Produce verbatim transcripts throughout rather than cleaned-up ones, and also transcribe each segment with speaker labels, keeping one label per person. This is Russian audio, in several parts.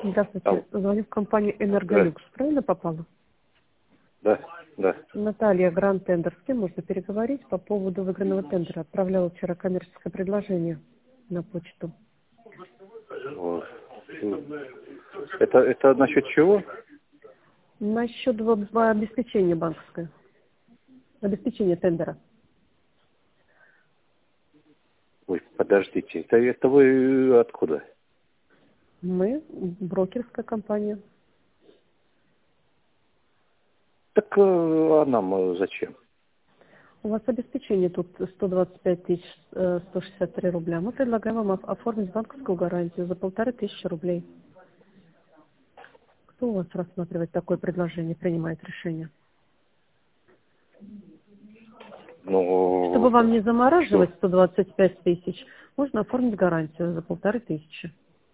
Speaker 1: Здравствуйте. Звоню в компанию «Энерголюкс».
Speaker 2: Да.
Speaker 1: Правильно попала?
Speaker 2: Да, да.
Speaker 1: Наталья, Гранд Тендер. С кем можно переговорить по поводу выигранного тендера? Отправляла вчера коммерческое предложение на почту.
Speaker 2: Вот. Это, это насчет чего?
Speaker 1: Насчет в- обеспечения банковское. Обеспечение тендера.
Speaker 2: Ой, подождите, это, это вы откуда?
Speaker 1: Мы брокерская компания.
Speaker 2: Так э, а нам э, зачем?
Speaker 1: У вас обеспечение тут сто двадцать пять тысяч сто шестьдесят три рубля. Мы предлагаем вам оф- оформить банковскую гарантию за полторы тысячи рублей. Кто у вас рассматривает такое предложение, принимает решение?
Speaker 2: Ну,
Speaker 1: Чтобы вам не замораживать
Speaker 2: что?
Speaker 1: сто двадцать пять тысяч, можно оформить гарантию за полторы тысячи.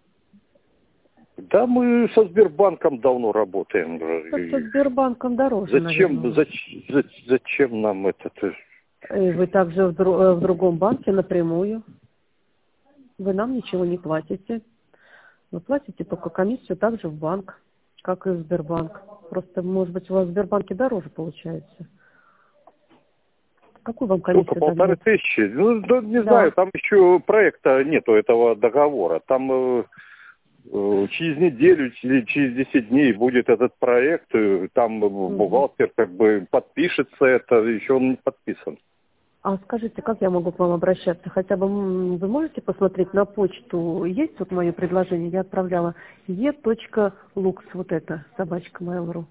Speaker 2: Да мы со Сбербанком давно работаем.
Speaker 1: Со, со
Speaker 2: И
Speaker 1: Сбербанком дороже,
Speaker 2: Зачем,
Speaker 1: наверное.
Speaker 2: зачем, зачем нам это?
Speaker 1: И вы также в, дру- э, в другом банке напрямую. Вы нам ничего не платите. Вы платите только комиссию также в банк, как и в Сбербанк. Просто, может быть, у вас в Сбербанке дороже получается. Какую вам
Speaker 2: Сколько?
Speaker 1: комиссию
Speaker 2: Полторы
Speaker 1: дадут?
Speaker 2: тысячи? Ну, да, не
Speaker 1: Да.
Speaker 2: знаю, там еще проекта нету этого договора. Там э, э, через неделю или через десять дней будет этот проект. э, Там э,
Speaker 1: Мгм.
Speaker 2: бухгалтер как бы подпишется это, еще он не подписан.
Speaker 1: А скажите, как я могу к вам обращаться? Хотя бы м, вы можете посмотреть на почту? Есть тут мое предложение? Я отправляла e.lux, вот это, собачка mail.ru.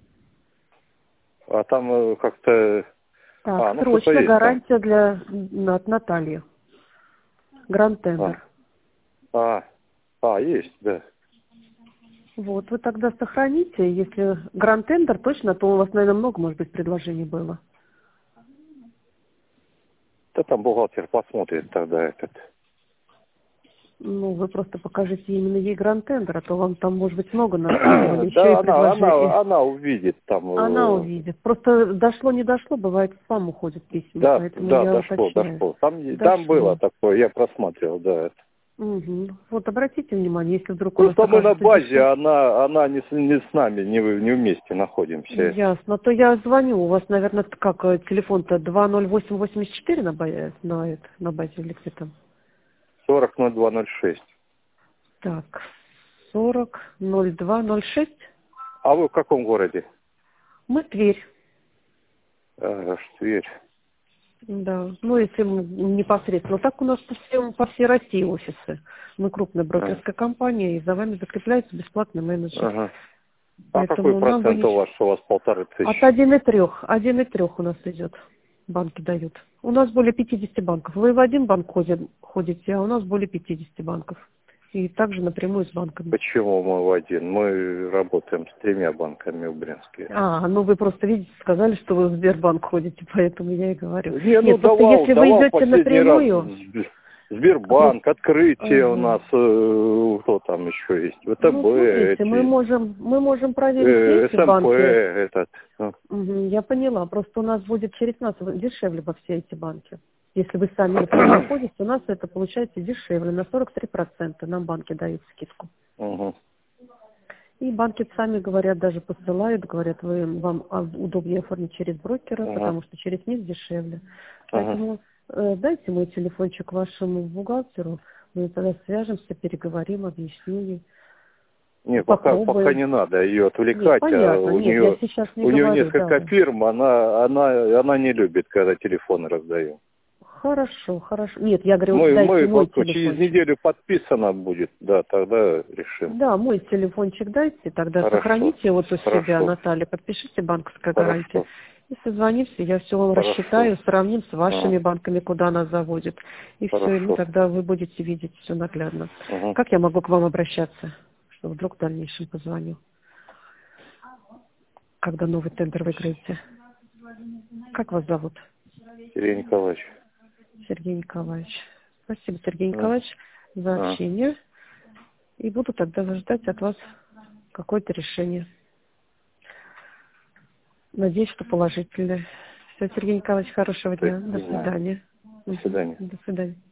Speaker 2: А там э, как-то...
Speaker 1: Так,
Speaker 2: А, ну что-то
Speaker 1: срочно
Speaker 2: есть там.
Speaker 1: гарантия для м, от Натальи. Гранд
Speaker 2: А,
Speaker 1: Тендер.
Speaker 2: а, а, есть, да.
Speaker 1: Вот, вы тогда сохраните. Если Гранд Тендер точно, то у вас, наверное, много, может быть, предложений было.
Speaker 2: Да там бухгалтер посмотрит тогда этот.
Speaker 1: Ну, вы просто покажите именно ей Гранд Тендер, а то вам там, может быть, много накидывали. Еще и
Speaker 2: Да, она,
Speaker 1: предложение.
Speaker 2: она, она увидит там.
Speaker 1: Она
Speaker 2: э,
Speaker 1: увидит. Просто дошло, не дошло, бывает, в спам уходят письма,
Speaker 2: Да,
Speaker 1: поэтому
Speaker 2: да,
Speaker 1: я
Speaker 2: дошло,
Speaker 1: уточняю.
Speaker 2: дошло. Там, е- там было
Speaker 1: Дошло.
Speaker 2: такое, я просматривал, да.
Speaker 1: Угу. Вот обратите внимание, если вдруг у нас
Speaker 2: Просто мы на
Speaker 1: окажется
Speaker 2: базе,
Speaker 1: дешевле.
Speaker 2: она, она не с, не с нами, не, в- не вместе находимся.
Speaker 1: Ясно. То я звоню. У вас, наверное, как э, телефон-то два ноль восемь восемьдесят четыре на базе, на, это, на базе или где там?
Speaker 2: сорок ноль два ноль шесть.
Speaker 1: Так, сорок ноль два ноль шесть.
Speaker 2: А вы в каком городе?
Speaker 1: Мы Тверь.
Speaker 2: А, Тверь.
Speaker 1: Да, ну если м, непосредственно. Так у нас по, всем, по всей России офисы. Мы крупная
Speaker 2: А,
Speaker 1: брокерская компания, и за вами закрепляется бесплатный менеджер.
Speaker 2: ага. А какой
Speaker 1: Поэтому нам вы
Speaker 2: процент у
Speaker 1: не...
Speaker 2: вас, что у вас полторы
Speaker 1: От
Speaker 2: тысячи?
Speaker 1: один и трех. Один и трех у нас идет. Банки дают. У нас более пятидесяти банков. Вы в один банк ходите, ходите, а у нас более пятидесяти банков. И также напрямую с банками.
Speaker 2: Почему мы в один? Мы работаем с тремя банками в Брянске.
Speaker 1: А, ну вы просто видите, сказали, что вы в Сбербанк ходите, поэтому я и говорю.
Speaker 2: Не, ну
Speaker 1: Нет, просто
Speaker 2: давал,
Speaker 1: если вы
Speaker 2: давал
Speaker 1: идете
Speaker 2: последний раз
Speaker 1: напрямую,
Speaker 2: Сбербанк,
Speaker 1: просто...
Speaker 2: открытие у
Speaker 1: Ага.
Speaker 2: нас, э, кто там еще есть,
Speaker 1: Ну,
Speaker 2: ВТБ,
Speaker 1: смотрите, мы
Speaker 2: эти,
Speaker 1: можем, мы можем проверить все
Speaker 2: э,
Speaker 1: эти
Speaker 2: СМП,
Speaker 1: банки.
Speaker 2: этот. ну.
Speaker 1: Мгм, я поняла. Просто у нас будет через нас дешевле во все эти банки. Если вы сами напрямую ходите, у нас это получается дешевле. На сорок три процента нам банки дают скидку.
Speaker 2: Мгм.
Speaker 1: И банки сами говорят, даже посылают, говорят, вы, вам а, удобнее оформить через брокера,
Speaker 2: Ага.
Speaker 1: потому что через них дешевле.
Speaker 2: Ага.
Speaker 1: Поэтому э, дайте мой телефончик вашему бухгалтеру, мы тогда свяжемся, переговорим, объясню ей,
Speaker 2: Не, пока, пока
Speaker 1: попробуем.
Speaker 2: не надо ее
Speaker 1: Нет,
Speaker 2: отвлекать, а
Speaker 1: понятно,
Speaker 2: у
Speaker 1: нет, я
Speaker 2: нее,
Speaker 1: сейчас не
Speaker 2: у нее
Speaker 1: говорю, да.
Speaker 2: несколько фирм, она, она, она не любит, когда телефоны раздаем.
Speaker 1: Хорошо, хорошо. Нет, я говорю,
Speaker 2: Мы,
Speaker 1: дайте
Speaker 2: мы
Speaker 1: мой
Speaker 2: пока через
Speaker 1: телефончик.
Speaker 2: неделю подписано будет, да, тогда решим.
Speaker 1: Да, мой телефончик дайте, тогда
Speaker 2: Хорошо,
Speaker 1: сохраните вот у себя,
Speaker 2: хорошо,
Speaker 1: Наталья, подпишите банковская гарантия.
Speaker 2: хорошо,
Speaker 1: И созвонимся, я все вам
Speaker 2: хорошо.
Speaker 1: рассчитаю, сравним с
Speaker 2: А,
Speaker 1: вашими банками, куда нас заводит. И все, и мы
Speaker 2: хорошо.
Speaker 1: тогда вы будете видеть все наглядно.
Speaker 2: Ага.
Speaker 1: Как я могу к вам обращаться, что вдруг в дальнейшем позвоню, когда новый тендер выиграете? Как вас зовут?
Speaker 2: Сергей Николаевич.
Speaker 1: Сергей Николаевич. Спасибо, Сергей
Speaker 2: А,
Speaker 1: Николаевич, за
Speaker 2: а.
Speaker 1: общение. И буду тогда ждать от вас какое-то решение. Надеюсь, что положительное. Все, Сергей Николаевич, хорошего
Speaker 2: До
Speaker 1: дня. До
Speaker 2: свидания.
Speaker 1: свидания.
Speaker 2: До
Speaker 1: Мгм.
Speaker 2: свидания.
Speaker 1: До свидания.